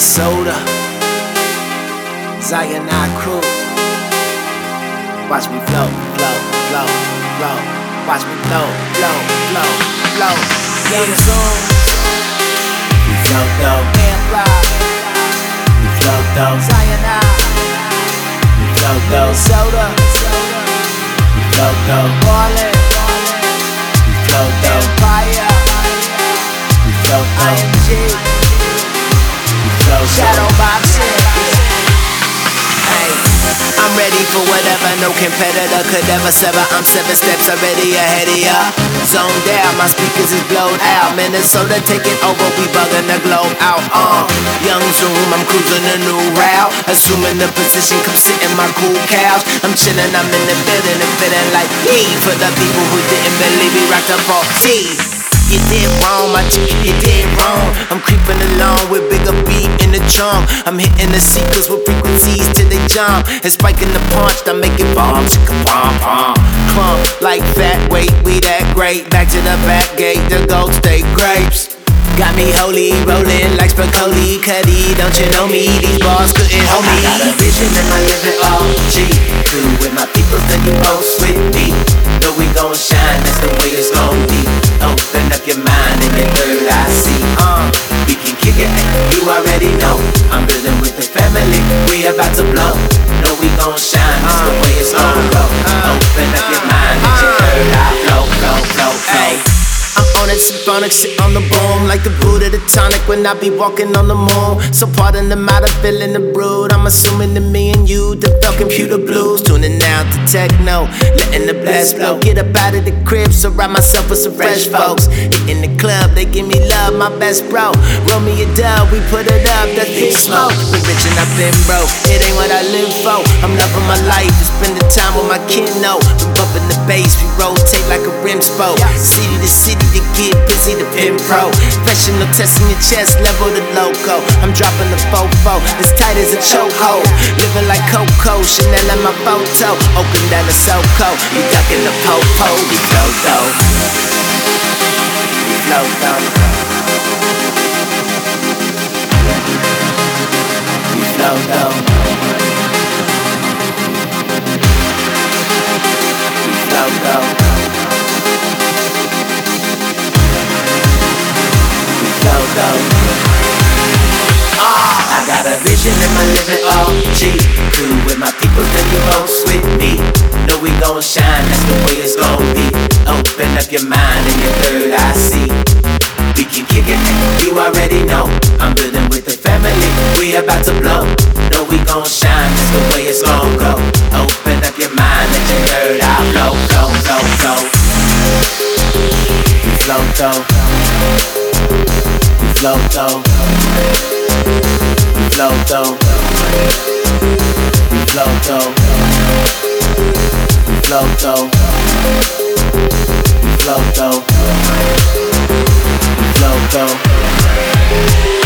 Soda, Cyanide Crew. Watch me flow, flow, flow, flow. Watch me flow, flow, flow, flow. Young Zoom, we flow though. We flow though. Cyanide, we flow though. Soda, we flow though. Ballin', we flow though. Empire, we flow though. IMG. Shadow boxing. Hey, I'm ready for whatever no competitor could ever sever. I'm 7 steps already ahead of ya. Zoned out, my speakers is blown out. Minnesota taking over, we bugging the globe out. Young Zoom, I'm cruising a new route. Assuming the position, come sit in my cool couch. I'm chilling, I'm in the building and feeling like me. For the people who didn't believe me, rocked up all T. You did wrong, my chick, you did wrong. I'm creeping along with bigger beat in the trunk. I'm hitting the seekers with frequencies till they jump. And spiking the punch, I make it bomb, chicka bomb, bomb. Clump like fat weight, we that great. Back to the back gate, the gold state grapes. Got me holy, rolling like Spicoli, Cuddy. Don't you know me? These bars couldn't hold me. I got a vision and I live it all. G2 with my people, then you both with me. Know we gon' shine, that's the way it's gon' be. Open up your mind and your third eye see. We can kick it, you already know. I'm building with the family, we about to blow. Know we gon' shine, that's the way it's gon' go. Open up your mind and your third eye flow, flow, flow, flow. I'm on it, symphonic shit on the boom. Like the Buddha, the tonic when I be walking on the moon. So pardon the matter, feeling the brood. I'm assuming that me and you develop computer blues. Tuning out to techno, letting the blast flow. Get up out of the crib, surround myself with some fresh folks. Hitting the club, they give me love, my best bro. Roll me a dub, we put it up, that's big smoke. Been rich and I've been broke, it ain't what I live for. I'm loving my life, and spending time with my kid, no. Been bumping the bass, we rotate like a rim spoke. City to city to get busy, the pin pro. Professional testing your chest, level the loco. I'm dropping the fofo, as tight as a chokehold. Living like Coco, Chanel in my photo. Open down the SoCo, we ducking the po-po. We flow though, we flow though. We flow though, we flow though. I got a vision and I live it all. G2 with my people, then you both with me. Know we gon' shine, that's the way it's gon' be. Open up your mind and your third eye see. We can kick it, you already know. I'm building with the family, we about to blow. Know we gon' shine, that's the way it's gon' go. Open up your mind and your third eye flow, flow, flow, flow. We flow though. We flow though. We flow though. We flow though. We flow though. We flow though. We flow though.